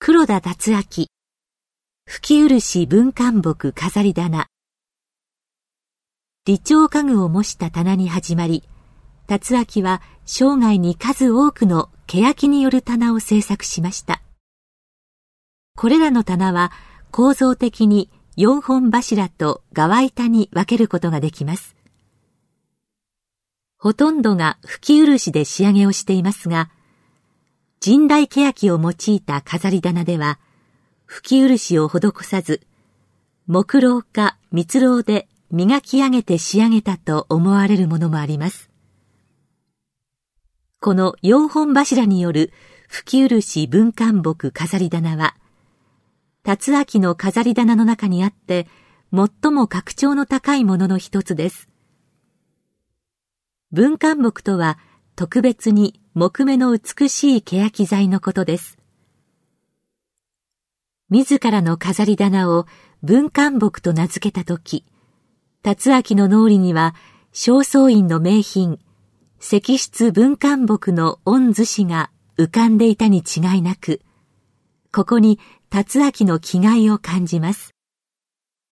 黒田達明、吹漆文官木飾り棚。李朝家具を模した棚に始まり、達明は生涯に数多くの欅による棚を制作しました。これらの棚は構造的に4本柱と側板に分けることができます。ほとんどが吹漆で仕上げをしていますが、神代欅を用いた飾り棚では、吹漆を施さず、木蝋か蜜蝋で磨き上げて仕上げたと思われるものもあります。この4本柱による吹漆文官木飾り棚は、達明の飾り棚の中にあって、最も格調の高いものの一つです。文官木とは、特別に木目の美しい欅材のことです。自らの飾り棚を文官木と名付けたとき、達明の脳裏には正倉院の名品、石室文官木の御厨子が浮かんでいたに違いなく、ここに達明の気概を感じます。